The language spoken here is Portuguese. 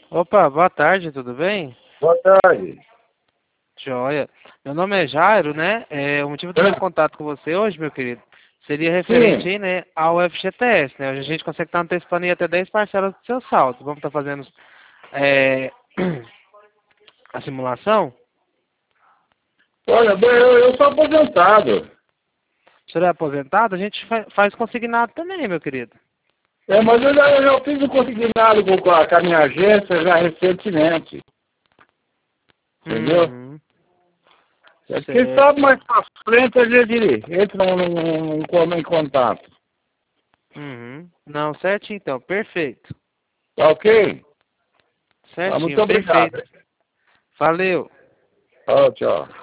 Opa, boa tarde, tudo bem? Boa tarde. Joia. Meu nome é Jairo, né? O motivo do meu contato com você hoje, meu querido, seria referente Sim. aí, né, ao FGTS, né? Hoje a gente consegue estar antecipando aí até 10 parcelas do seu saldo. Vamos estar fazendo é, a simulação? Olha, bem, eu sou aposentado. O senhor é aposentado? A gente faz consignado também, meu querido. Mas eu já fiz o consignado com a minha agência já recentemente. Entendeu? Uhum, Quem certo. sabe mais pra frente a gente entra em contato. Uhum. Não, certinho então, perfeito. Tá ok? Tá, muito Certinho, obrigado. perfeito. Valeu. Tchau, tchau.